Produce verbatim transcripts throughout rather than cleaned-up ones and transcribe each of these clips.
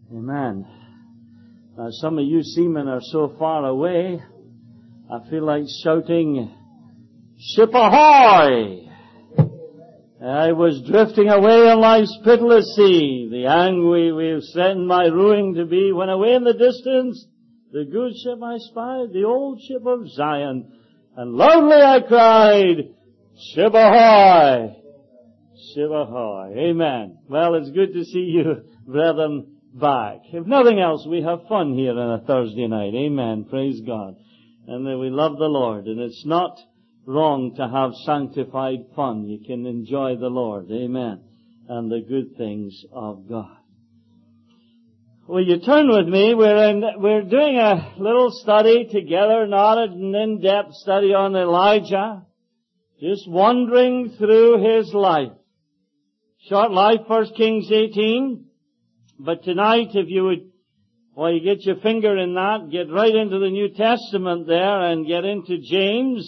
Amen. Now, some of you seamen are so far away, I feel like shouting, "Ship ahoy!" I was drifting away on life's pitiless sea. The angry we've sent my ruin to be, when away in the distance, the good ship I spied, the old ship of Zion. And loudly I cried, "Ship ahoy! Ship ahoy!" Amen. Well, it's good to see you, brethren, back. If nothing else, we have fun here on a Thursday night. Amen. Praise God. And uh, we love the Lord. And it's not wrong to have sanctified fun. You can enjoy the Lord. Amen. And the good things of God. Will you turn with me? We're in, we're doing a little study together, not an in-depth study on Elijah. Just wandering through his life. Short life, First Kings eighteen. But tonight, if you would, well, you get your finger in that, get right into the New Testament there and get into James.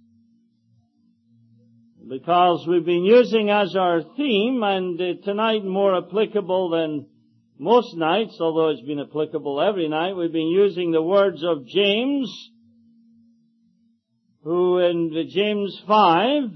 Because we've been using as our theme, and uh, tonight more applicable than most nights, although it's been applicable every night, we've been using the words of James, who in James five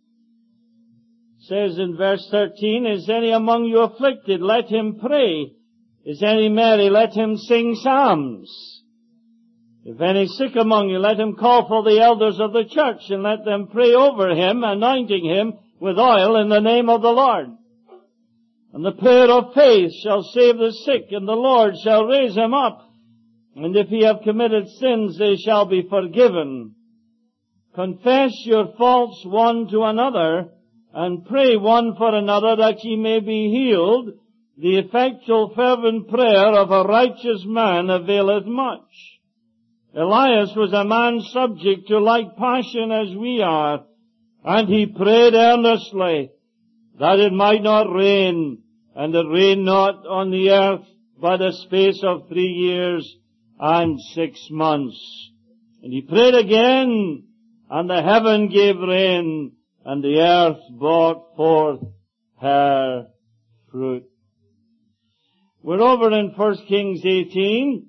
says in verse thirteen, "Is any among you afflicted? Let him pray. Is any merry? Let him sing psalms. If any sick among you, let him call for the elders of the church, and let them pray over him, anointing him with oil in the name of the Lord. And the prayer of faith shall save the sick, and the Lord shall raise him up. And if he have committed sins, they shall be forgiven. Confess your faults one to another, and pray one for another that ye may be healed. The effectual fervent prayer of a righteous man availeth much." Elias was a man subject to like passion as we are, and he prayed earnestly that it might not rain, and it rained not on the earth by the space of three years and six months. And he prayed again, and the heaven gave rain, and the earth brought forth her fruit. We're over in First Kings eighteen,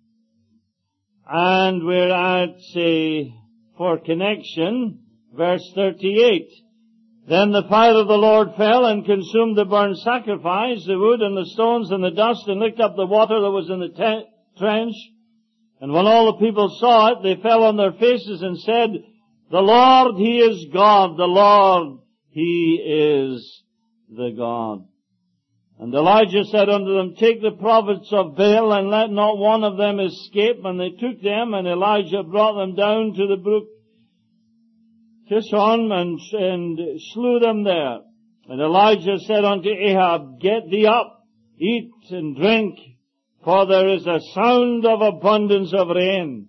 and we're at, say, for connection, verse thirty-eight. "Then the fire of the Lord fell and consumed the burnt sacrifice, the wood and the stones and the dust, and licked up the water that was in the te- trench. And when all the people saw it, they fell on their faces and said, 'The Lord, He is God. The Lord, He is the God.' And Elijah said unto them, 'Take the prophets of Baal, and let not one of them escape.' And they took them, and Elijah brought them down to the brook Kishon, and, and slew them there. And Elijah said unto Ahab, 'Get thee up, eat and drink, for there is a sound of abundance of rain.'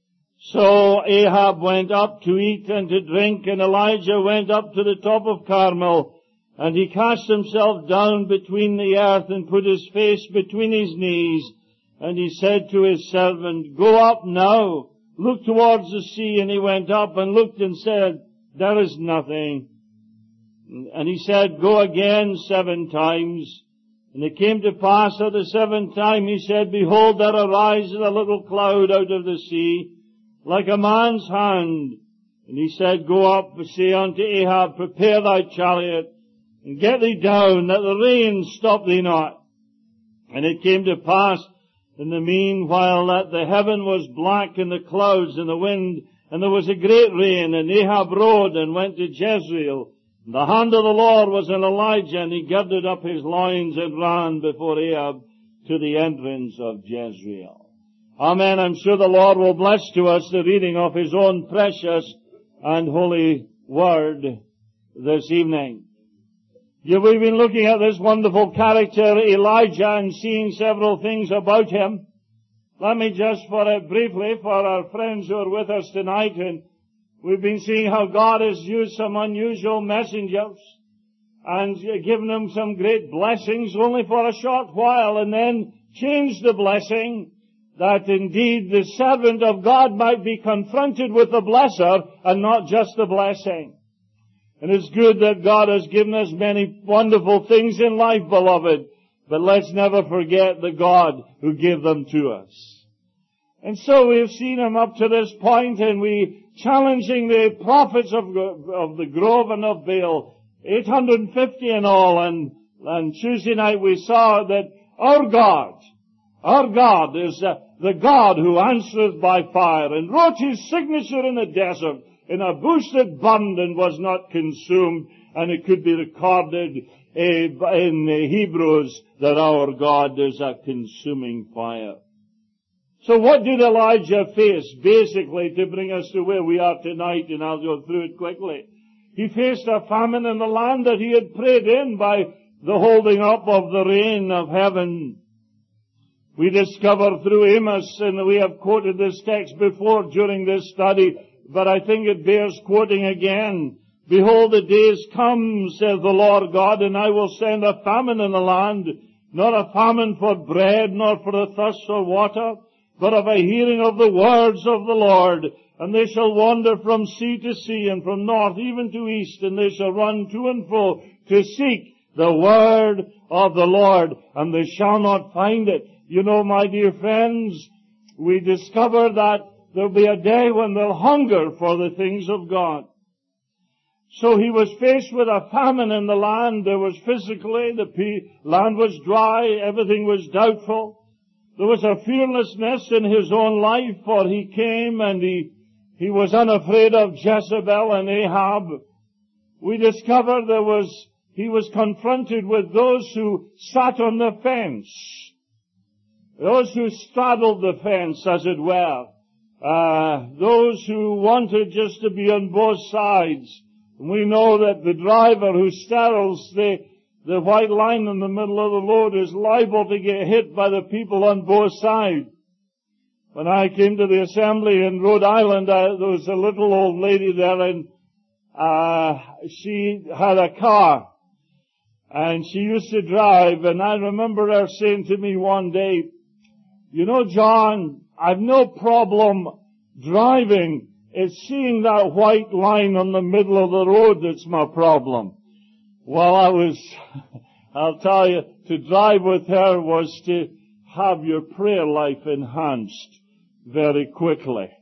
So Ahab went up to eat and to drink, and Elijah went up to the top of Carmel, and he cast himself down between the earth and put his face between his knees. And he said to his servant, 'Go up now, look towards the sea.' And he went up and looked and said, 'There is nothing.' And he said, 'Go again seven times.' And it came to pass at the seventh time he said, 'Behold, there arises a little cloud out of the sea, like a man's hand.' And he said, 'Go up, say unto Ahab, Prepare thy chariot, and get thee down, that the rain stop thee not.' And it came to pass in the meanwhile that the heaven was black in the clouds and the wind, and there was a great rain, and Ahab rode and went to Jezreel. And the hand of the Lord was on Elijah, and he girded up his loins and ran before Ahab to the entrance of Jezreel." Amen. I'm sure the Lord will bless to us the reading of His own precious and holy word this evening. Yeah, we've been looking at this wonderful character, Elijah, and seeing several things about him. Let me just for a, briefly, for our friends who are with us tonight, and we've been seeing how God has used some unusual messengers and given them some great blessings only for a short while, and then changed the blessing, that indeed the servant of God might be confronted with the blesser and not just the blessing. And it's good that God has given us many wonderful things in life, beloved. but let's never forget the God who gave them to us. And so we've seen him up to this point, and we challenging the prophets of, of the Grove and of Baal, eight hundred fifty in all, and, and Tuesday night we saw that our God, our God is uh, the God who answereth by fire, and wrote his signature in the desert, in a bush that burned and was not consumed, and it could be recorded uh, in the Hebrews that our God is a consuming fire. So what did Elijah face, basically, to bring us to where we are tonight, and I'll go through it quickly. He faced a famine in the land that he had prayed in by the holding up of the rain of heaven. We discover through Amos, and we have quoted this text before during this study, but I think it bears quoting again. Behold, the days come, says the Lord God, and I will send a famine in the land, not a famine for bread, nor for a thirst for water, but of a hearing of the words of the Lord. And they shall wander from sea to sea, and from north even to east, and they shall run to and fro to seek the word of the Lord, and they shall not find it. You know, my dear friends, we discover that there'll be a day when they'll hunger for the things of God. So he was faced with a famine in the land. There was physically, the land was dry, everything was doubtful. There was a fearlessness in his own life, for he came and he, he was unafraid of Jezebel and Ahab. We discover there was, he was confronted with those who sat on the fence. Those who straddled the fence, as it were. Uh, those who wanted just to be on both sides. We know that the driver who straddles the, the white line in the middle of the road is liable to get hit by the people on both sides. When I came to the assembly in Rhode Island, I, there was a little old lady there, and uh, she had a car. And she used to drive, and I remember her saying to me one day, you know, John, I've no problem driving. It's seeing that white line on the middle of the road that's my problem. Well, I was, I'll tell you, to drive with her was to have your prayer life enhanced very quickly.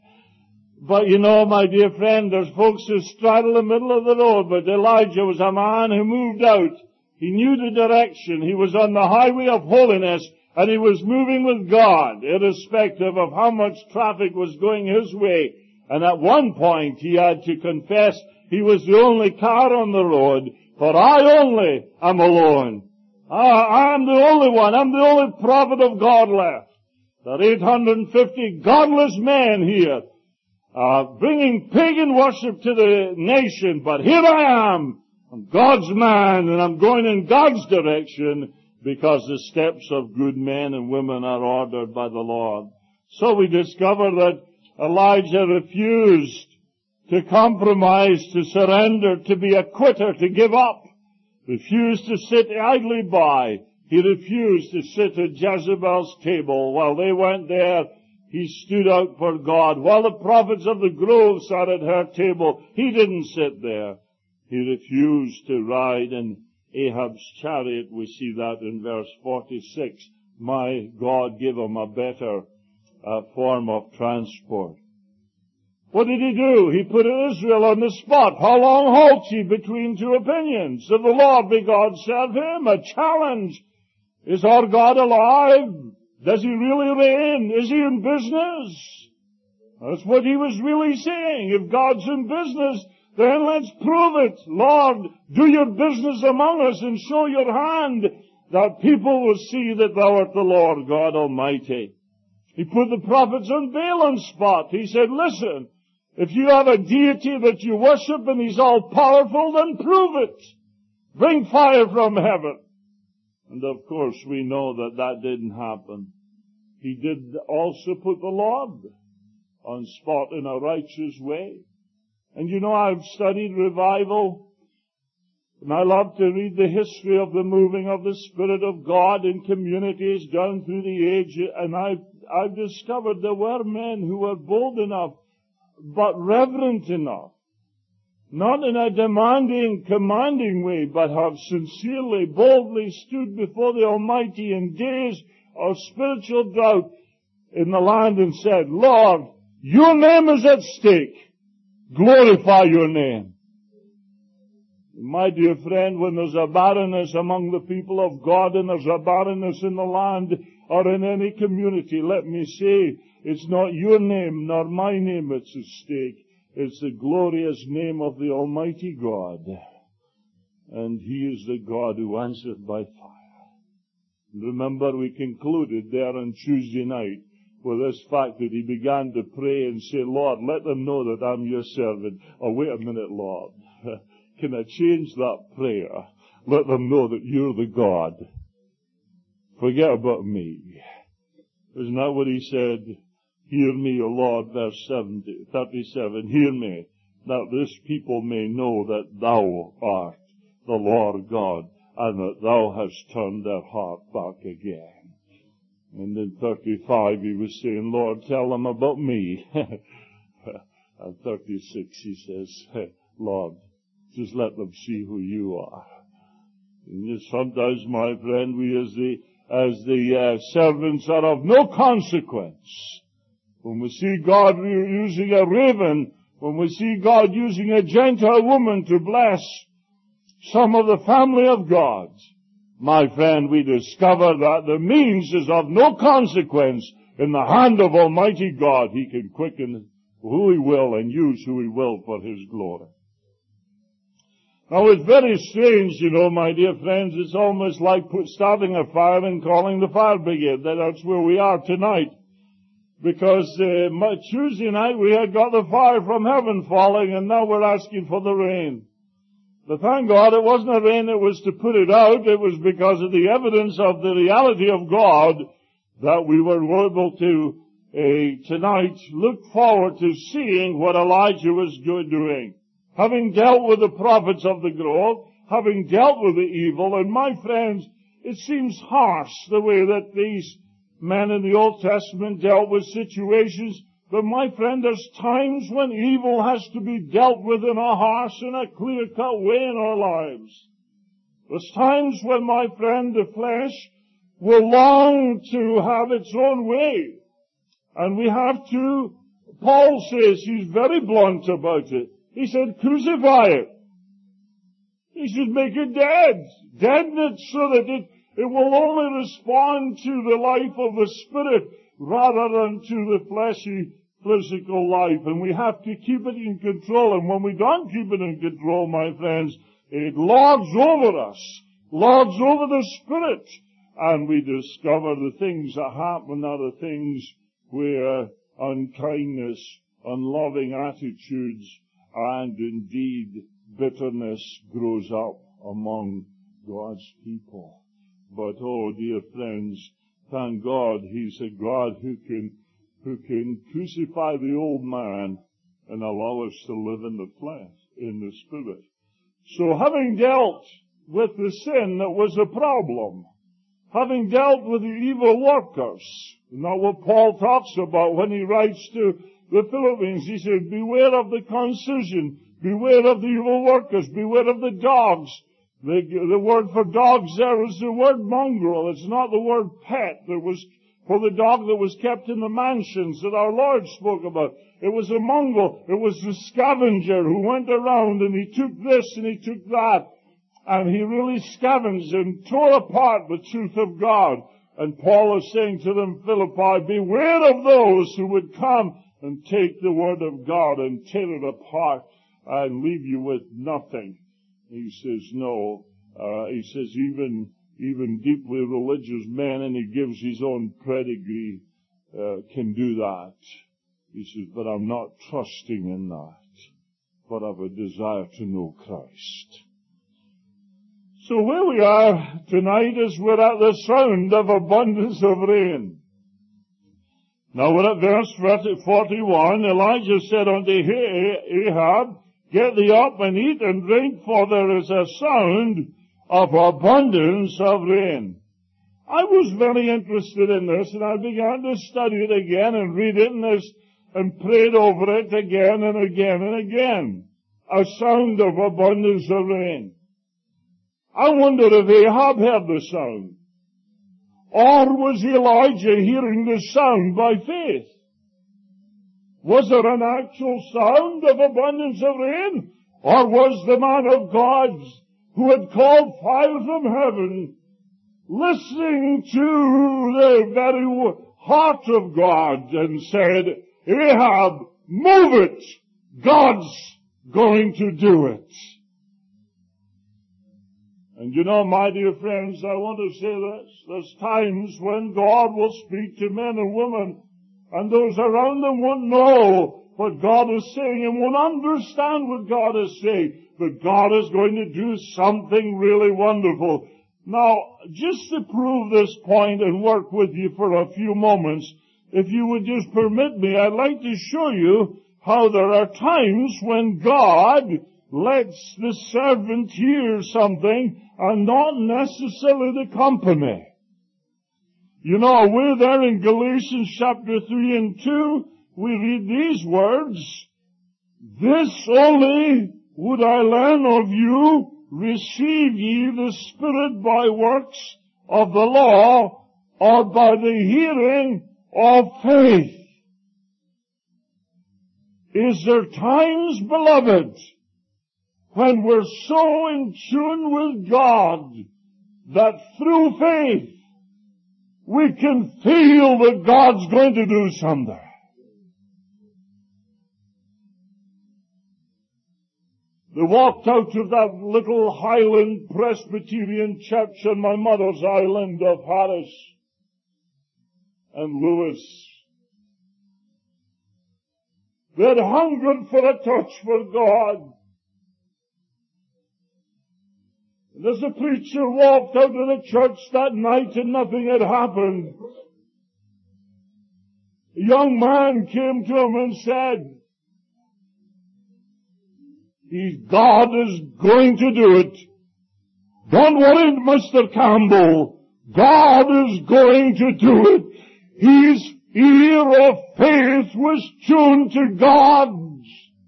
But you know, my dear friend, there's folks who straddle the middle of the road, but Elijah was a man who moved out. He knew the direction. He was on the highway of holiness, and he was moving with God, irrespective of how much traffic was going his way. And at one point he had to confess he was the only car on the road, for I only am alone. I, I'm the only one. I'm the only prophet of God left. There are eight hundred fifty godless men here, uh, bringing pagan worship to the nation, but here I am. I'm God's man, and I'm going in God's direction, because the steps of good men and women are ordered by the Lord. So we discover that Elijah refused to compromise, to surrender, to be a quitter, to give up. Refused to sit idly by. He refused to sit at Jezebel's table. While they went there, he stood out for God. While the prophets of the Grove sat at her table, he didn't sit there. He refused to ride in Ahab's chariot. We see that in verse forty-six. My God gave him a better uh, form of transport. What did he do? He put Israel on the spot. How long halt ye between two opinions? If the Lord be God, serve him. A challenge. Is our God alive? Does he really reign? Is he in business? That's what he was really saying. If God's in business, then let's prove it. Lord, do your business among us and show your hand, that people will see that thou art the Lord God Almighty. He put the prophets on Baal on spot. He said, listen, if you have a deity that you worship and he's all powerful, then prove it. Bring fire from heaven. And of course we know that that didn't happen. He did also put the Lord on spot in a righteous way. And you know, I've studied revival, and I love to read the history of the moving of the Spirit of God in communities down through the age, and I've, I've discovered there were men who were bold enough, but reverent enough, not in a demanding, commanding way, but have sincerely, boldly stood before the Almighty in days of spiritual drought in the land and said, Lord, your name is at stake. Glorify your name. My dear friend, when there's a barrenness among the people of God and there's a barrenness in the land or in any community, let me say, it's not your name nor my name that's at stake. It's the glorious name of the Almighty God. And He is the God who answered by fire. Remember, we concluded there on Tuesday night with this fact that he began to pray and say, Lord, let them know that I'm your servant. Oh, wait a minute, Lord. Can I change that prayer? Let them know that you're the God. Forget about me. Isn't that what he said? Hear me, O Lord, verse seventy, thirty-seven. Hear me, that this people may know that thou art the Lord God, and that thou hast turned their heart back again. And in thirty-five he was saying, Lord, tell them about me. And thirty-six he says, Lord, just let them see who you are. And sometimes, my friend, we as the, as the uh, servants are of no consequence. When we see God using a raven, when we see God using a Gentile woman to bless some of the family of God, my friend, we discover that the means is of no consequence. In the hand of Almighty God, He can quicken who He will and use who He will for His glory. Now, it's very strange, you know, my dear friends. It's almost like put, starting a fire and calling the fire brigade. That's where we are tonight. Because uh, Tuesday night we had got the fire from heaven falling, and now we're asking for the rain. But thank God it wasn't a rain that was to put it out. It was because of the evidence of the reality of God that we were able to uh, tonight look forward to seeing what Elijah was doing. Having dealt with the prophets of the grove, having dealt with the evil, and my friends, it seems harsh the way that these men in the Old Testament dealt with situations. But my friend, there's times when evil has to be dealt with in a harsh and a clear-cut way in our lives. There's times when, my friend, the flesh will long to have its own way. And we have to, Paul says, he's very blunt about it. He said, crucify it. He should make it dead. Deaden it so that it, it will only respond to the life of the Spirit rather than to the fleshy, physical life. And we have to keep it in control. And when we don't keep it in control, my friends, it lords over us, lords over the Spirit. And we discover the things that happen are the things where unkindness, unloving attitudes, and indeed bitterness grows up among God's people. But oh, dear friends, thank God He's a God who can, who can crucify the old man and allow us to live in the flesh, in the Spirit. So having dealt with the sin that was a problem, having dealt with the evil workers, not what Paul talks about when he writes to the Philippians, he said, beware of the concision, beware of the evil workers, beware of the dogs. The, the word for dogs there is the word mongrel. It's not the word pet. There was, for the dog that was kept in the mansions that our Lord spoke about. It was a mongrel. It was the scavenger who went around and he took this and he took that. And he really scavenged and tore apart the truth of God. And Paul is saying to them, Philippi, beware of those who would come and take the word of God and tear it apart and leave you with nothing. He says, no. Uh, he says, even, even deeply religious men, and he gives his own pedigree, uh, can do that. He says, but I'm not trusting in that, but I've a desire to know Christ. So where we are tonight is we're at the sound of abundance of rain. Now we're at verse forty-one. Elijah said unto Ahab, get thee up and eat and drink, for there is a sound of abundance of rain. I was very interested in this, and I began to study it again and read it and, this, and prayed over it again and again and again. a sound of abundance of rain. I wonder if Ahab heard the sound. Or was Elijah hearing the sound by faith? Was there an actual sound of abundance of rain? Or was the man of God who had called fire from heaven listening to the very heart of God and said, Ahab, move it! God's going to do it. And you know, my dear friends, I want to say this. There's times when God will speak to men and women, and those around them won't know what God is saying and won't understand what God is saying. But God is going to do something really wonderful. Now, just to prove this point and work with you for a few moments, if you would just permit me, I'd like to show you how there are times when God lets the servant hear something and not necessarily the company. You know, we're there in Galatians chapter three and two, we read these words, This only would I learn of you, receive ye the Spirit by works of the law, or by the hearing of faith. Is there times, beloved, when we're so in tune with God that through faith we can feel that God's going to do something? They walked out of that little Highland Presbyterian church on my mother's island of Harris and Lewis. They had hungered for a touch for God. And as the preacher walked out of the church that night and nothing had happened, a young man came to him and said, He, God is going to do it. Don't worry, Mister Campbell. God is going to do it. His ear of faith was tuned to God's.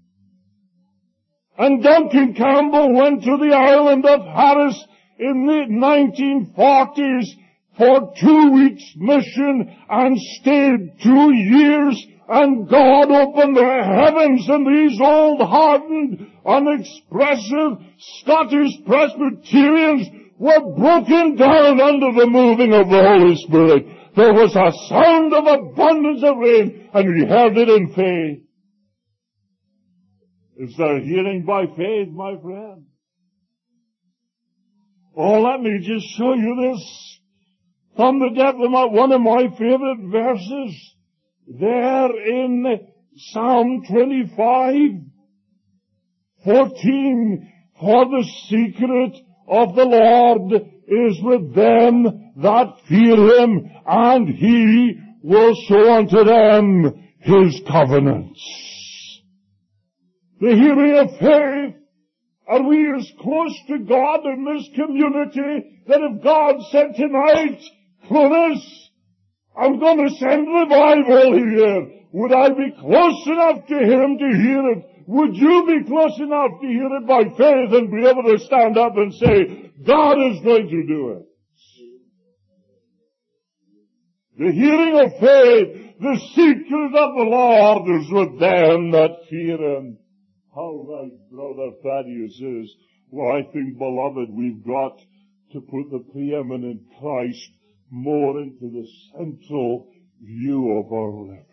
And Duncan Campbell went to the island of Harris in the nineteen forties for two weeks mission and stayed two years, and God opened the heavens, and these old hardened, unexpressive Scottish Presbyterians were broken down under the moving of the Holy Spirit. There was a sound of abundance of rain, and we heard it in faith. Is there hearing by faith, my friend? Oh, let me just show you this from the depth of my, one of my favorite verses. There in Psalm twenty-five, fourteen, for the secret of the Lord is with them that fear Him, and He will show unto them His covenants. The hearing of faith. Are we as close to God in this community that if God said tonight, Clunis, I'm going to send revival here, would I be close enough to Him to hear it? Would you be close enough to hear it by faith and be able to stand up and say, God is going to do it? The hearing of faith, the secret of the Lord is with them that fear Him. How right Brother Thaddeus is. Well, I think, beloved, we've got to put the preeminent Christ more into the central view of our living.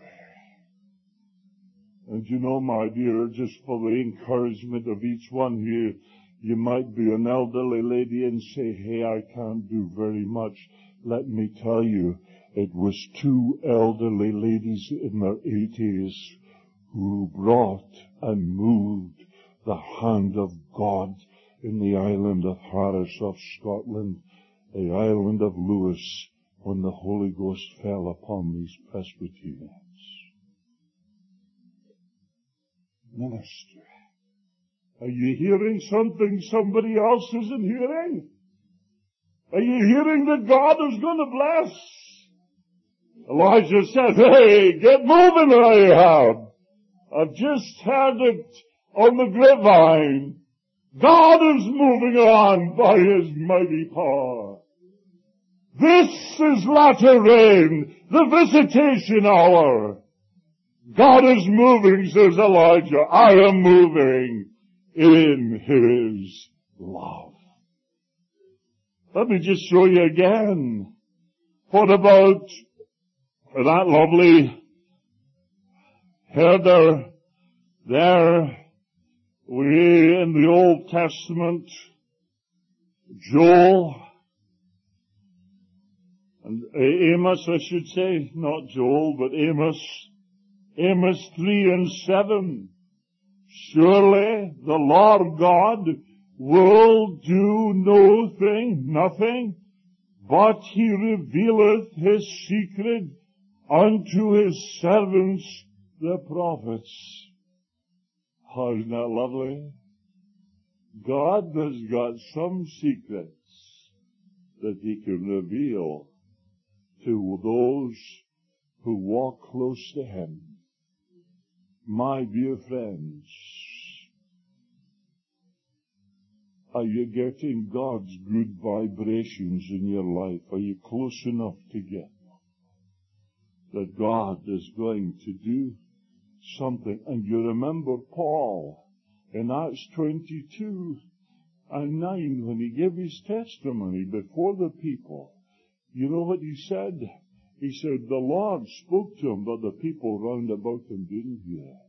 And you know, my dear, just for the encouragement of each one here, you might be an elderly lady and say, hey, I can't do very much. Let me tell you, it was two elderly ladies in their eighties who brought and moved the hand of God in the island of Harris of Scotland, the island of Lewis, when the Holy Ghost fell upon these Presbyterians. Minister, are you hearing something somebody else isn't hearing? Are you hearing that God is going to bless? Elijah said, hey, get moving, Ahab. I've just heard it on the grapevine. God is moving on by His mighty power. This is latter rain, the visitation hour. God is moving, says Elijah. I am moving in His love. Let me just show you again. What about that lovely herder there we in the Old Testament, Joel, and Amos, I should say, not Joel, but Amos, Amos three and seven. Surely the Lord God will do no thing, nothing, but He revealeth His secret unto His servants the prophets. Oh, isn't that lovely? God has got some secrets that He can reveal to those who walk close to Him. My dear friends, are you getting God's good vibrations in your life? Are you close enough to get that God is going to do something? And you remember Paul in Acts twenty-two and nine when he gave his testimony before the people. You know what he said? He said the Lord spoke to him, but the people round about him didn't hear it.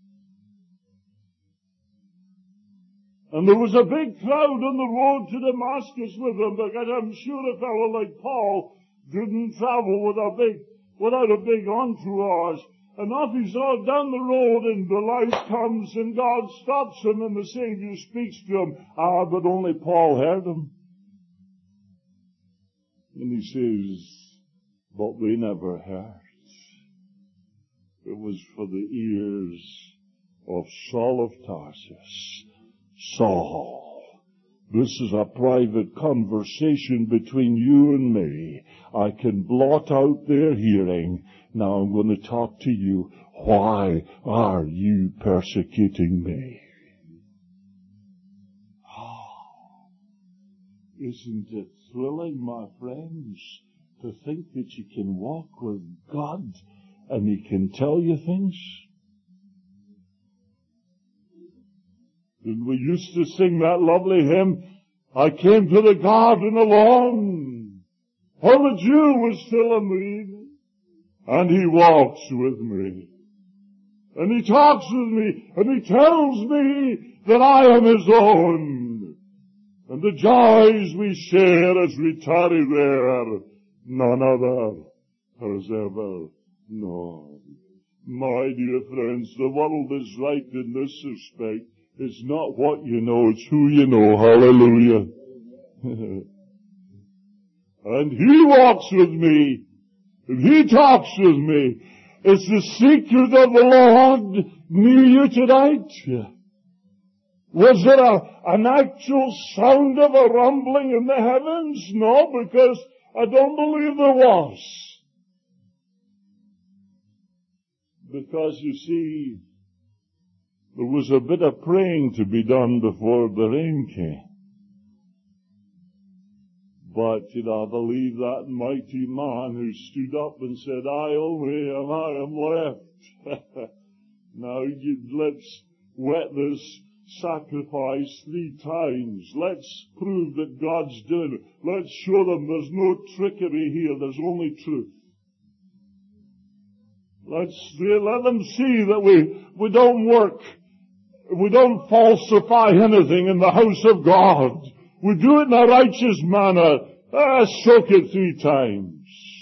And there was a big crowd on the road to Damascus with him, because I'm sure a fellow like Paul didn't travel with a big, without a big entourage. And off he's all down the road, and the light comes, and God stops him, and the Savior speaks to him. Ah, but only Paul heard him. And he says, but we never heard. It was for the ears of Saul of Tarsus. Saul, this is a private conversation between you and me. I can blot out their hearing. Now I'm going to talk to you. Why are you persecuting me? Oh, isn't it thrilling, my friends, to think that you can walk with God and He can tell you things? And we used to sing that lovely hymn, I came to the garden alone, while the dew was still in the evening, and He walks with me, and He talks with me, and He tells me that I am His own, and the joys we share as we tarry there, none other has ever known. My dear friends, the world is right in this respect. It's not what you know, it's who you know. Hallelujah. And He walks with me, and He talks with me. It's the secret of the Lord near you tonight. Was there a, an actual sound of a rumbling in the heavens? No, because I don't believe there was. Because you see, there was a bit of praying to be done before the rain came. But, you know, I believe that mighty man who stood up and said, I only am, I am left. Now, you, let's wet this sacrifice three times. Let's prove that God's doing it. Let's show them there's no trickery here. There's only truth. Let's let them see that we, we don't work. We don't falsify anything in the house of God. We do it in a righteous manner. Ah, soak it three times.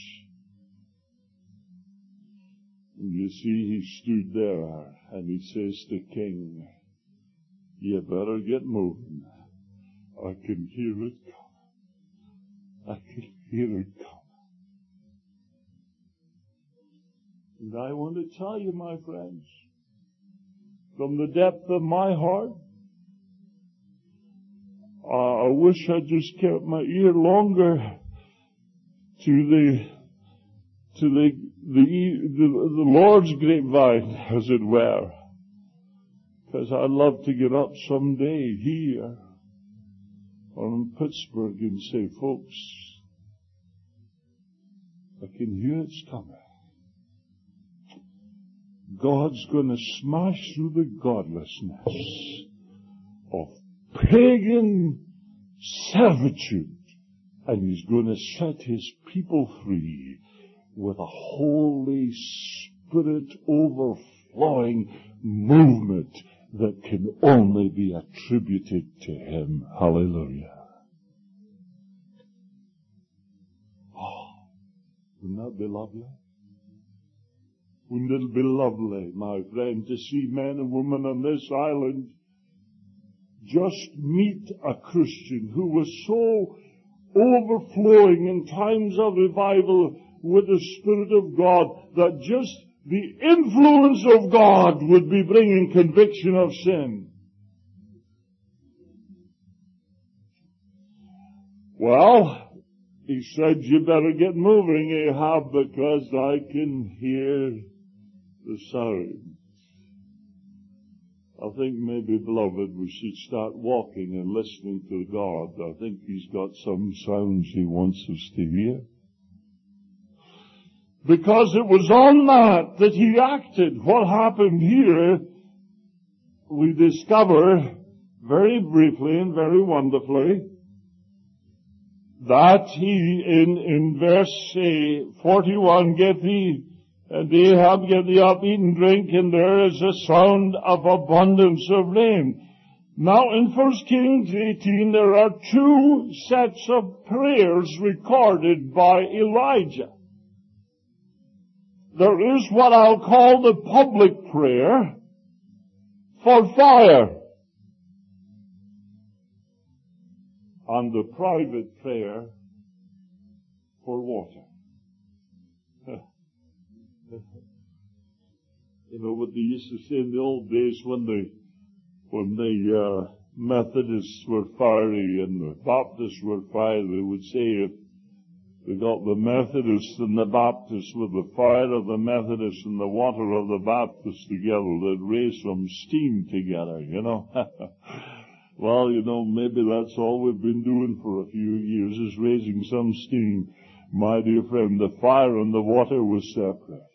And you see, he stood there and he says to King, you better get moving. I can hear it coming. I can hear it coming. And I want to tell you, my friends, from the depth of my heart, uh, I wish I just kept my ear longer to the to the the, the, the Lord's grapevine, as it were. Because I'd love to get up someday here or in Pittsburgh and say, folks, I can hear it's coming. God's going to smash through the godlessness of pagan servitude, and He's going to set His people free with a Holy Spirit overflowing movement that can only be attributed to Him. Hallelujah. Oh, wouldn't that be lovely? Wouldn't it be lovely, my friend, to see men and women on this island just meet a Christian who was so overflowing in times of revival with the Spirit of God that just the influence of God would be bringing conviction of sin. Well, he said, you better get moving, Ahab, because I can hear the sound. I think maybe, beloved, we should start walking and listening to God. I think He's got some sounds He wants us to hear. Because it was on that that He acted. What happened here, we discover very briefly and very wonderfully that he, in, in verse uh, forty-one, get thee, and Ahab, get thee up, eat and drink, and there is a sound of abundance of rain. Now in First Kings eighteen, there are two sets of prayers recorded by Elijah. There is what I'll call the public prayer for fire, and the private prayer for water. You know what they used to say in the old days when the when the uh, Methodists were fiery and the Baptists were fiery, they would say if they got the Methodists and the Baptists with the fire of the Methodists and the water of the Baptists together, they'd raise some steam together, you know. Well, you know, maybe that's all we've been doing for a few years, is raising some steam. My dear friend, the fire and the water was separate.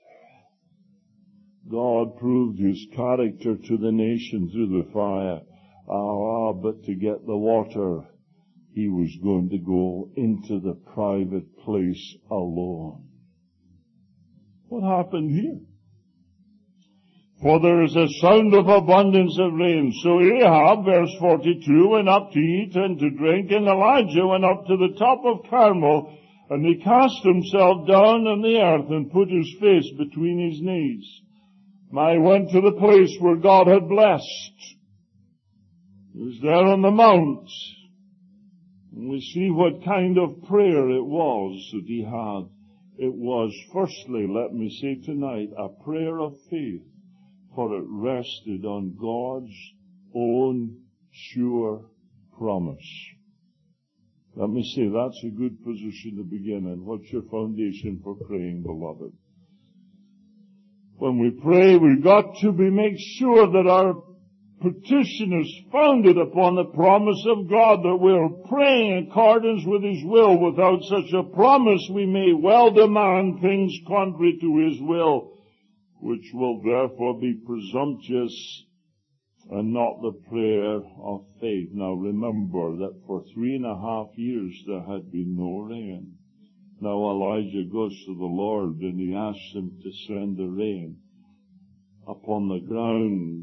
God proved His character to the nation through the fire. Ah, but to get the water, He was going to go into the private place alone. What happened here? For there is a sound of abundance of rain. So Ahab, verse forty-two, went up to eat and to drink, and Elijah went up to the top of Carmel, and he cast himself down on the earth and put his face between his knees. I went to the place where God had blessed. He was there on the mount. And we see what kind of prayer it was that he had. It was, firstly, let me say tonight, a prayer of faith, for it rested on God's own sure promise. Let me say, that's a good position to begin in. What's your foundation for praying, beloved? When we pray, we've got to be make sure that our petition is founded upon the promise of God, that we're praying in accordance with His will. Without such a promise, we may well demand things contrary to His will, which will therefore be presumptuous and not the prayer of faith. Now remember that for three and a half years there had been no rain. Now Elijah goes to the Lord and he asks Him to send the rain upon the ground.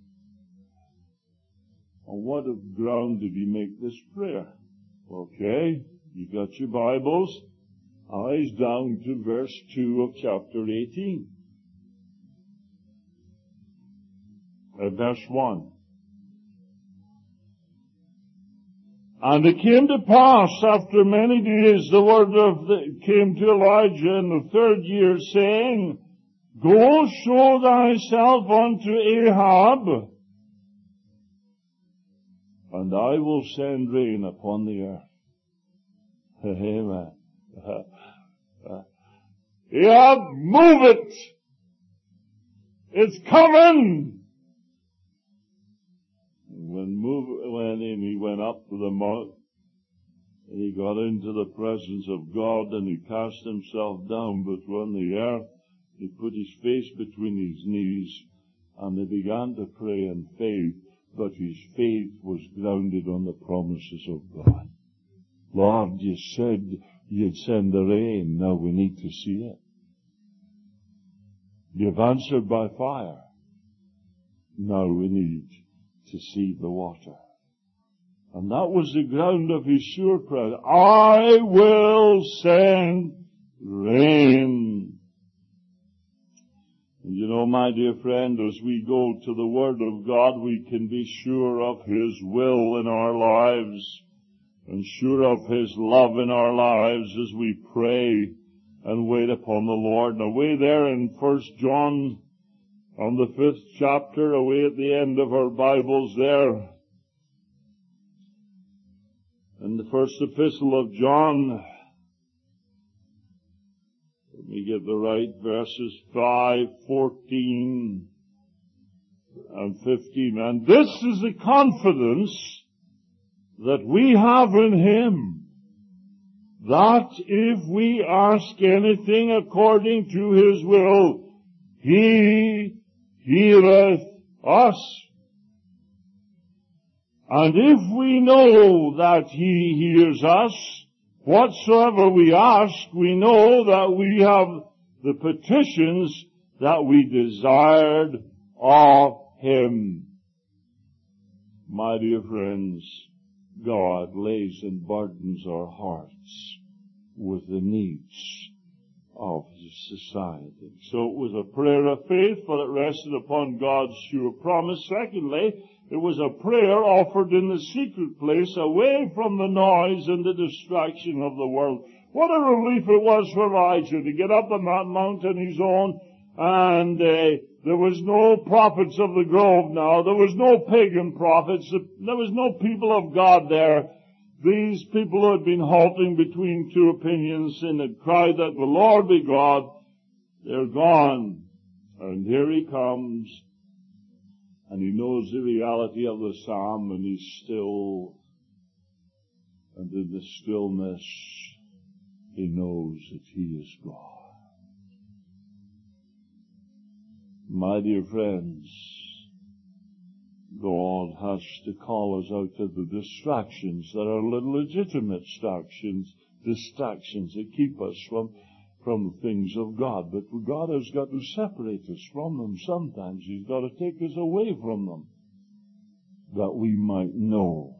On what ground did he make this prayer? Okay, you got your Bibles. Eyes down to verse two of chapter eighteen. Uh, verse one. And it came to pass after many days, the word of the, came to Elijah in the third year, saying, Go show thyself unto Ahab, and I will send rain upon the earth. Amen. Ahab, move it! It's coming! when move, when in, he went up to the mount, and he got into the presence of God, and he cast himself down between the earth. He put his face between his knees, and he began to pray in faith, but his faith was grounded on the promises of God. Lord, you said you'd send the rain. Now we need to see it. You've answered by fire. Now we need to see the water. And that was the ground of his sure prayer. I will send rain. And you know, my dear friend, as we go to the Word of God, we can be sure of His will in our lives, and sure of His love in our lives as we pray and wait upon the Lord. And away there in First John, on the fifth chapter, away at the end of our Bibles there, in the first epistle of John, let me get the right verses, five, fourteen, and fifteen. And this is the confidence that we have in Him, that if we ask anything according to His will, He heareth us. And if we know that He hears us, whatsoever we ask, we know that we have the petitions that we desired of Him. My dear friends, God lays and burdens our hearts with the needs of society. So it was a prayer of faith, for it rested upon God's sure promise. Secondly, it was a prayer offered in the secret place, away from the noise and the distraction of the world. What a relief it was for Elijah to get up on that mountain his own, and uh, there was no prophets of the grove now. There was no pagan prophets. There was no people of God there. These people who had been halting between two opinions and had cried that the Lord be God, they're gone. And here He comes, and He knows the reality of the psalm, and He's still. And in the stillness, He knows that He is God. My dear friends, God has to call us out of the distractions that are legitimate distractions, distractions that keep us from, from the things of God. But God has got to separate us from them sometimes. He's got to take us away from them, that we might know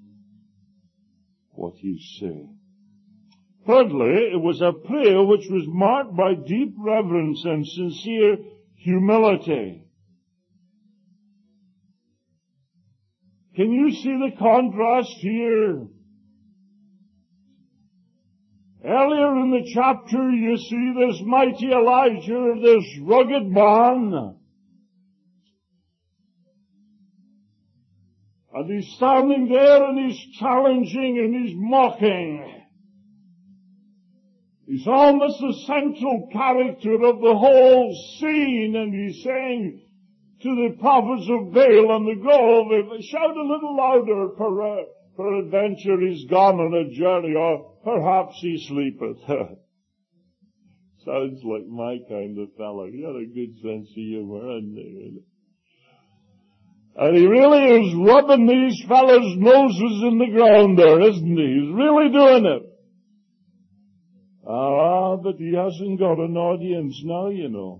what He's saying. Thirdly, it was a prayer which was marked by deep reverence and sincere humility. Can you see the contrast here? Earlier in the chapter, you see this mighty Elijah, this rugged man. And he's standing there and he's challenging and he's mocking. He's almost the central character of the whole scene, and he's saying to the prophets of Baal and the grove, shout a little louder, per, peradventure he's gone on a journey, or perhaps he sleepeth. Sounds like my kind of fellow. He had a good sense of humor, hadn't he? And he really is rubbing these fellows' noses in the ground there, isn't he? He's really doing it. Ah, but he hasn't got an audience now, you know.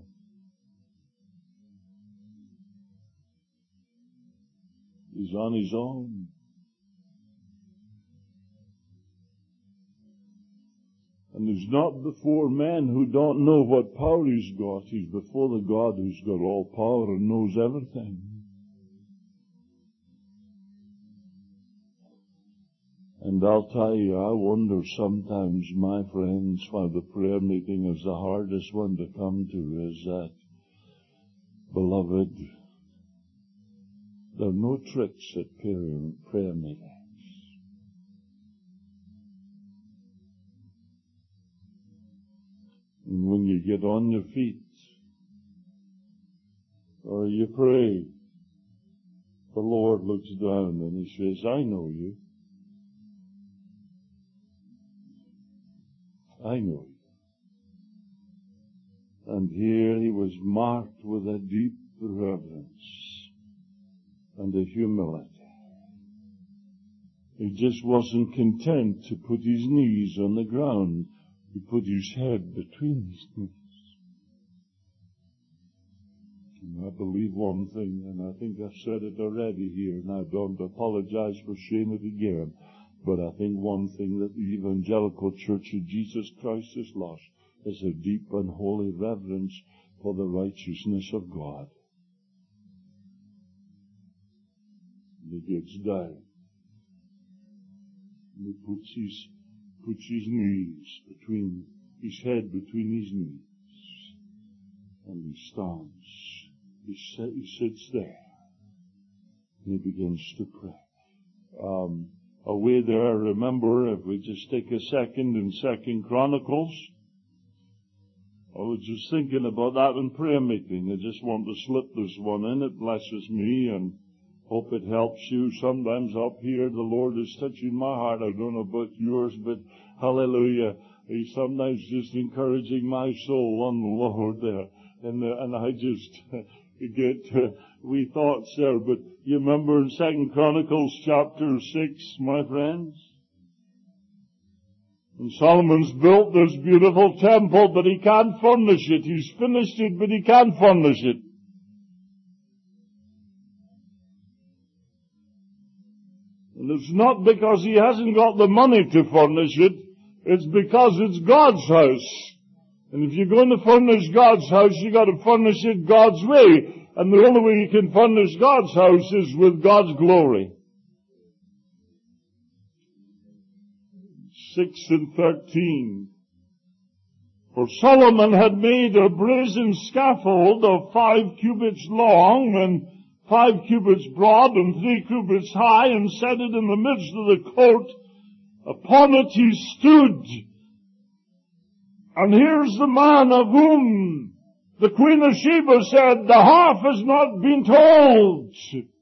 He's on his own. And he's not before men who don't know what power he's got. He's before the God who's got all power and knows everything. And I'll tell you, I wonder sometimes, my friends, why the prayer meeting is the hardest one to come to, is that, beloved, there are no tricks at prayer, prayer meetings. And when you get on your feet, or you pray, the Lord looks down and He says, I know you. I know you. And here He was marked with a deep reverence and a humility. He just wasn't content to put His knees on the ground. He put His head between His knees. And I believe one thing, and I think I've said it already here, and I don't apologize for saying it again, but I think one thing that the evangelical church of Jesus Christ has lost is a deep and holy reverence for the righteousness of God. And He gets down. And He puts his, puts his knees between, his head between His knees. And He stands. He, sit, he sits there. And He begins to pray. Um, away there, remember, if we just take a second in Second Chronicles, I was just thinking about that in prayer meeting. I just want to slip this one in. It blesses me and hope it helps you. Sometimes up here the Lord is touching my heart. I don't know about yours, but hallelujah. He's sometimes just encouraging my soul on the Lord there. And, uh, and I just get uh, wee thoughts there. But you remember in Second Chronicles chapter six, my friends? And Solomon's built this beautiful temple, but he can't furnish it. He's finished it, but he can't furnish it. And it's not because he hasn't got the money to furnish it. It's because it's God's house. And if you're going to furnish God's house, you got to furnish it God's way. And the only way you can furnish God's house is with God's glory. six and thirteen. For Solomon had made a brazen scaffold of five cubits long and five cubits broad and three cubits high, and set it in the midst of the court. Upon it he stood. And here's the man of whom the Queen of Sheba said, the half has not been told.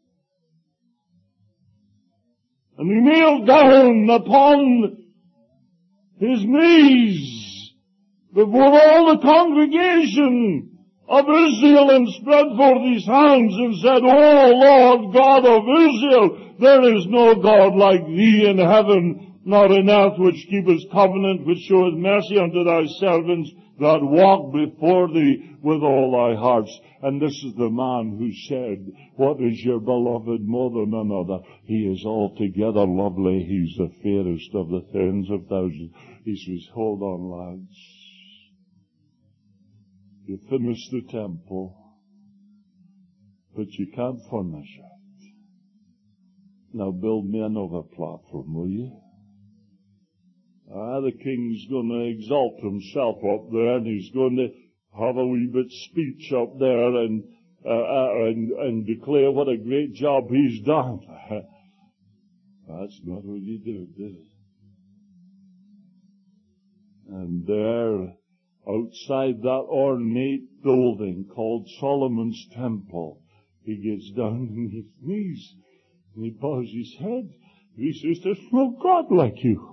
And he kneeled down upon his knees before all the congregation of Israel and spread forth his hands and said, O Lord God of Israel, there is no God like thee in heaven, nor in earth, which keepeth covenant, which showeth mercy unto thy servants that walk before thee with all thy hearts. And this is the man who said, what is your beloved more than another? He is altogether lovely. He's the fairest of the tens of thousands. He says, hold on, lads. You finished the temple, but you can't furnish it. Now build me another platform, will you? Ah, the king's going to exalt himself up there, and he's going to have a wee bit speech up there and uh, uh, and, and declare what a great job he's done. That's not what he did, did it? And there, outside that ornate building called Solomon's Temple, he gets down on his knees and he bows his head. He says, there's no God like you.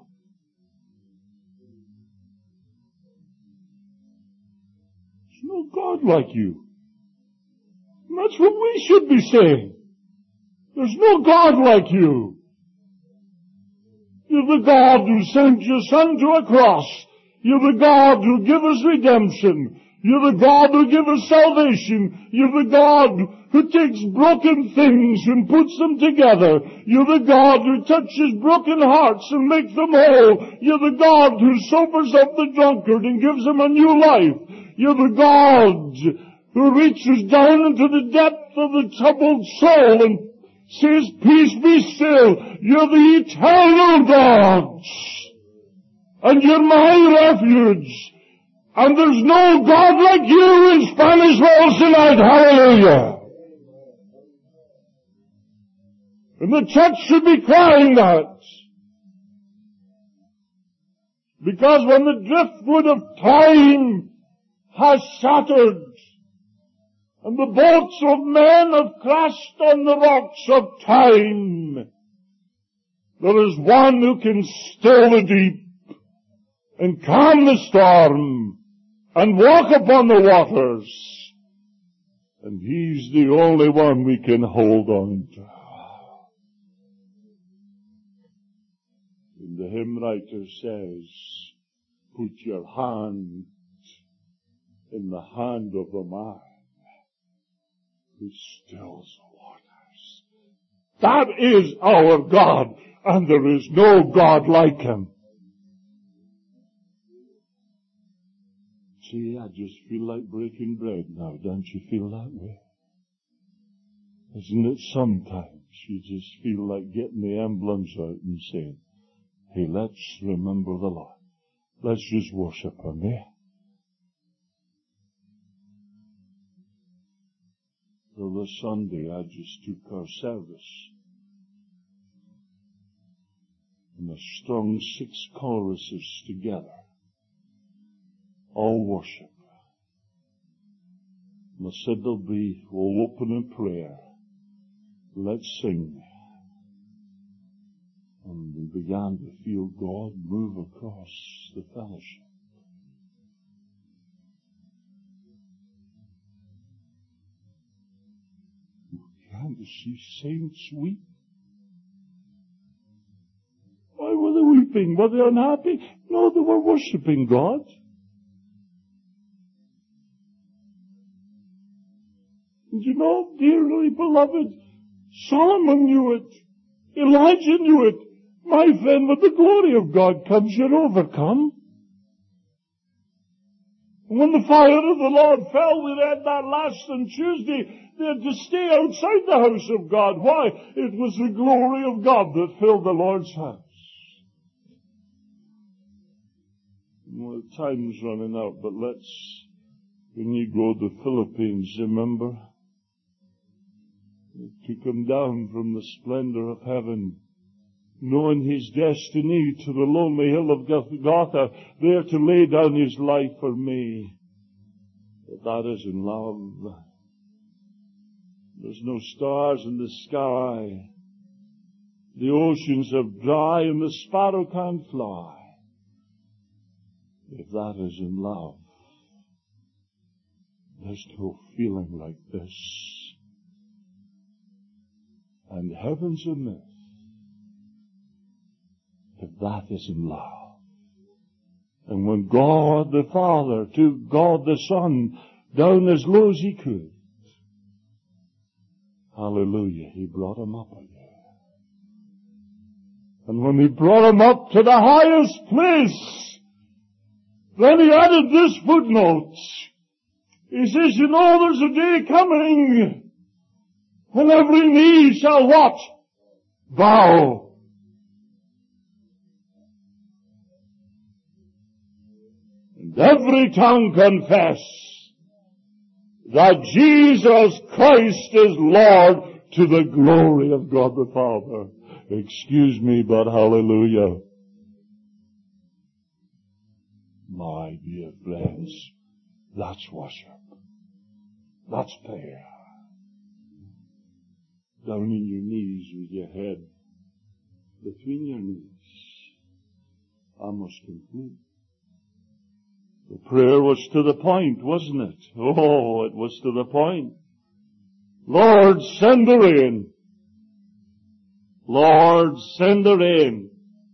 There's no God like you. And that's what we should be saying. There's no God like you. You're the God who sent your Son to a cross. You're the God who gives us redemption. You're the God who gives us salvation. You're the God who takes broken things and puts them together. You're the God who touches broken hearts and makes them whole. You're the God who sobers up the drunkard and gives him a new life. You're the God who reaches down into the depth of the troubled soul and says, peace be still. You're the eternal God. And you're my refuge. And there's no God like you in Spanish Wells tonight. Hallelujah. And the church should be crying that. Because when the driftwood of time has shattered, and the boats of men have crashed on the rocks of time. There is one who can still the deep and calm the storm and walk upon the waters. And He's the only one we can hold on to. And the hymn writer says, put your hand in the hand of the man who stills the waters. That is our God, and there is no God like Him. See, I just feel like breaking bread now. Don't you feel that way? Isn't it sometimes you just feel like getting the emblems out and saying, hey, let's remember the Lord. Let's just worship Him, eh? So this Sunday I just took our service and a strong six choruses together. All worship. And I said there'll be, we'll open in prayer. Let's sing. And we began to feel God move across the fellowship. We began to see saints weep. Why were they weeping? Were they unhappy? No, they were worshipping God. And you know, dearly beloved, Solomon knew it. Elijah knew it. My friend, when the glory of God comes, you're overcome. And when the fire of the Lord fell, we read that last on Tuesday, they had to stay outside the house of God. Why? It was the glory of God that filled the Lord's house. Well, time's running out, but let's, when you go to the Philippines, remember? To come down from the splendor of heaven, knowing His destiny to the lonely hill of Golgotha, there to lay down His life for me. But that isn't love. There's no stars in the sky. The oceans are dry and the sparrow can't fly. If that isn't love, there's no feeling like this. And heaven's a myth if that isn't love. And when God the Father took God the Son down as low as He could, hallelujah, He brought Him up again. And when He brought Him up to the highest place, then He added this footnote. He says, you know, there's a day coming when every knee shall what? Bow. And every tongue confess that Jesus Christ is Lord to the glory of God the Father. Excuse me, but hallelujah. My dear friends, that's worship. That's prayer. Down in your knees with your head between your knees. I must conclude. The prayer was to the point, wasn't it? Oh, it was to the point. Lord, send the rain. Lord, send the rain.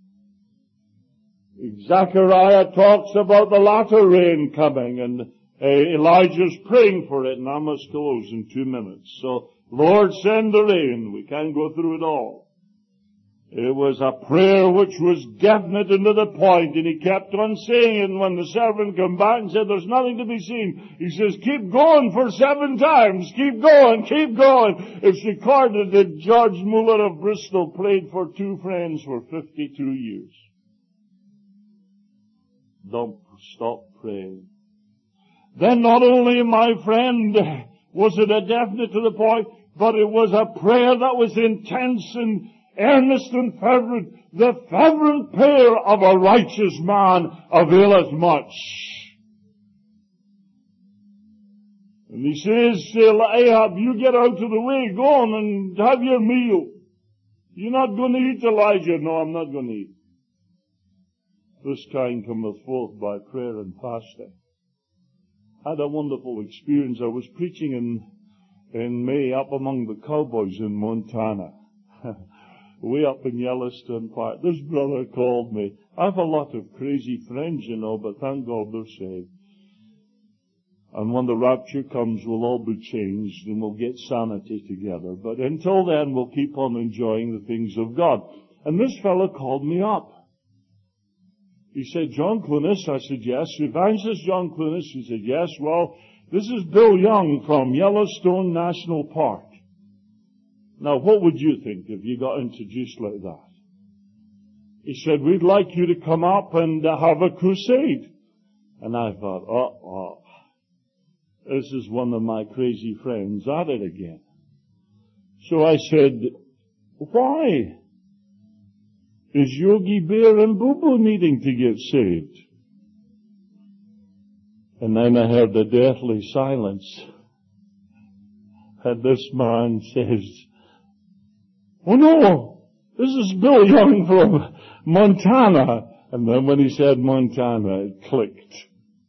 Zechariah talks about the latter rain coming, and uh, Elijah's praying for it, and I must close in two minutes. So, Lord, send the rain. We can't go through it all. It was a prayer which was definite and to the point, and he kept on saying it. And when the servant came back and said, there's nothing to be seen, he says, keep going for seven times. Keep going, keep going. It's recorded that George Muller of Bristol prayed for two friends for fifty-two years. Don't stop praying. Then not only, my friend, was it a definite to the point, but it was a prayer that was intense and earnest and fervent. The fervent prayer of a righteous man availeth much. And he says to Ahab, you get out of the way, go on and have your meal. You're not going to eat, Elijah. No, I'm not going to eat. This kind cometh forth by prayer and fasting. I had a wonderful experience. I was preaching in, in May up among the cowboys in Montana. Way up in Yellowstone Park. This brother called me. I have a lot of crazy friends, you know, but thank God they're saved. And when the rapture comes, we'll all be changed and we'll get sanity together. But until then, we'll keep on enjoying the things of God. And this fellow called me up. He said, John Clunas? I said, yes. Evangelist John Clunas? He said, yes. Well, this is Bill Young from Yellowstone National Park. Now, what would you think if you got introduced like that? He said, we'd like you to come up and uh, have a crusade. And I thought, oh, oh, this is one of my crazy friends at it again. So I said, why is Yogi Bear and Boo Boo needing to get saved? And then I heard a deathly silence. And this man says, oh no, this is Bill Young from Montana. And then when he said Montana, it clicked.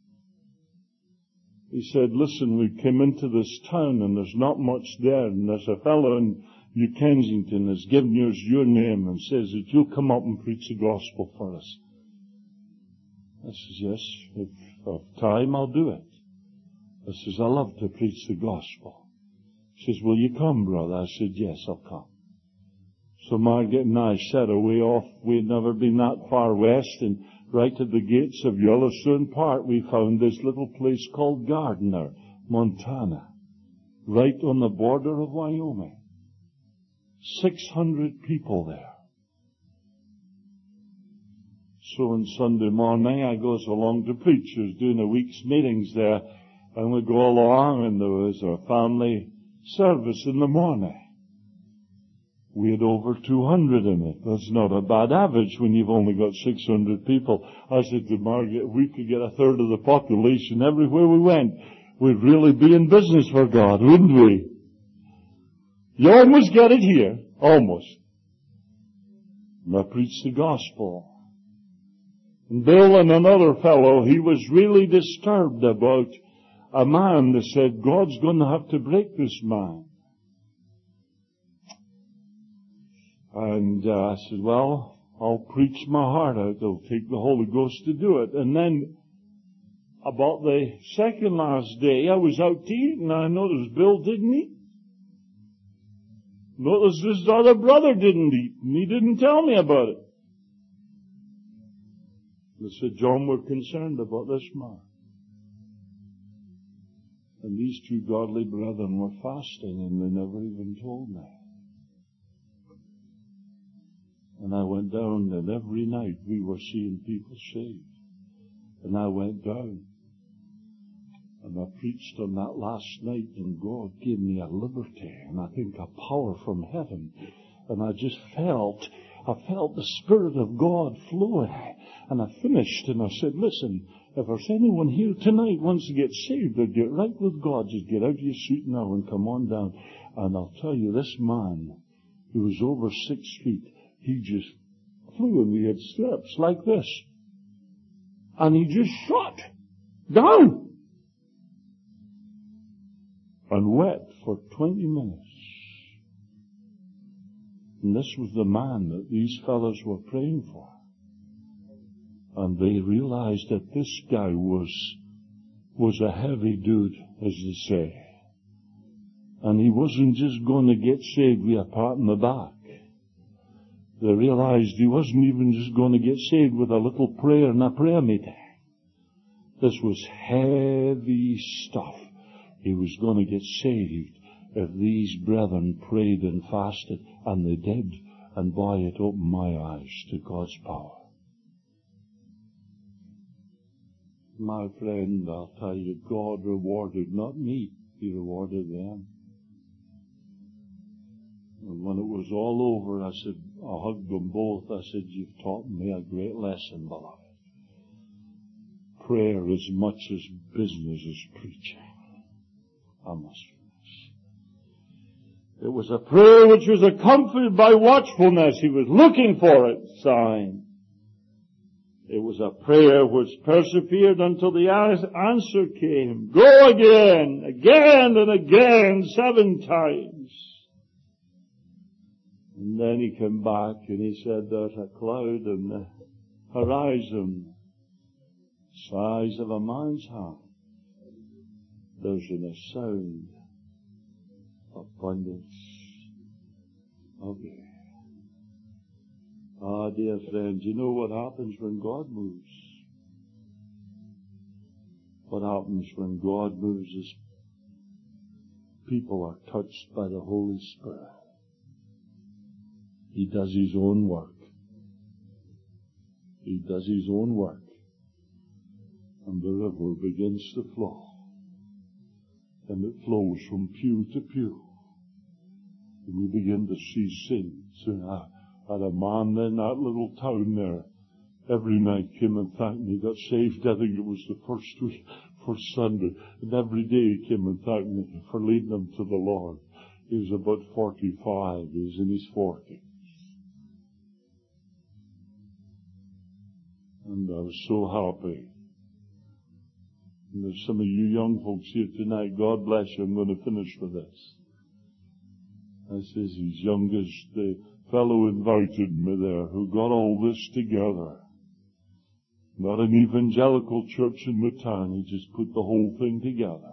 He said, listen, we came into this town and there's not much there, and there's a fellow in New Kensington has given us your name and says that you'll come up and preach the gospel for us. I says, yes, if I have time, I'll do it. I says, I love to preach the gospel. He says, will you come, brother? I said, yes, I'll come. So Margaret and I set away off. We'd never been that far west, and right at the gates of Yellowstone Park, we found this little place called Gardner, Montana, right on the border of Wyoming. Six hundred people there. So on Sunday morning, I goes along to preach. I was doing a week's meetings there, and we go along, and there was a family service in the morning. We had over two hundred in it. That's not a bad average when you've only got six hundred people. I said to Margaret, if we could get a third of the population everywhere we went, we'd really be in business for God, wouldn't we? You almost get it here. Almost. And I preached the gospel. And Bill and another fellow, he was really disturbed about a man that said, God's going to have to break this man. And uh, I said, well, I'll preach my heart out. It'll take the Holy Ghost to do it. And then about the second last day, I was out to eat, and I noticed Bill didn't eat. Noticed his other brother didn't eat, and he didn't tell me about it. I said, John, we're concerned about this man. And these two godly brethren were fasting, and they never even told me. And I went down, and every night we were seeing people saved. And I went down, and I preached on that last night, and God gave me a liberty, and I think a power from heaven. And I just felt, I felt the Spirit of God flowing. And I finished, and I said, listen, if there's anyone here tonight wants to get saved or get right with God, just get out of your seat now and come on down. And I'll tell you, this man, who was over six feet, he just flew, and we had steps like this. And he just shot down and wept for twenty minutes. And this was the man that these fellows were praying for. And they realized that this guy was, was a heavy dude, as they say. And he wasn't just going to get saved with a pat on the back. They realized he wasn't even just going to get saved with a little prayer and a prayer meeting. This was heavy stuff. He was going to get saved if these brethren prayed and fasted, and they did. And boy, it opened my eyes to God's power. My friend, I'll tell you, God rewarded not me, He rewarded them. And when it was all over, I said, I hugged them both. I said, you've taught me a great lesson, beloved. Prayer as much as business as preaching. promise. It was a prayer which was accompanied by watchfulness. He was looking for its sign. It was a prayer which persevered until the answer came. Go again, again and again, seven times. And then he came back and he said, there's a cloud in the horizon, size of a man's hand. There's in a sound abundance of air. Ah, dear friends, you know what happens when God moves? What happens when God moves is people are touched by the Holy Spirit. He does His own work. He does His own work. And the river begins to flow. And it flows from pew to pew. And you begin to see saints. And I had a man in that little town there. Every night came and thanked me. He got saved, I think it was the first week, first Sunday. And every day he came and thanked me for leading him to the Lord. He was about forty-five. He was in his forties. And I was so happy. And there's some of you young folks here tonight. God bless you. I'm going to finish with this. I says his youngest, the fellow invited me there who got all this together. Not an evangelical church in the town. He just put the whole thing together.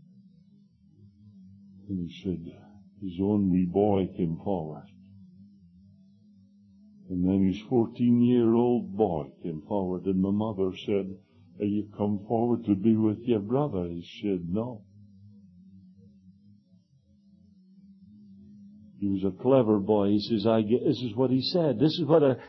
And he said his own wee boy came forward. And then his fourteen-year-old boy came forward, and my mother said, "Are you come forward to be with your brother?" He said, "No." He was a clever boy. He says, I get, this is what he said. This is what a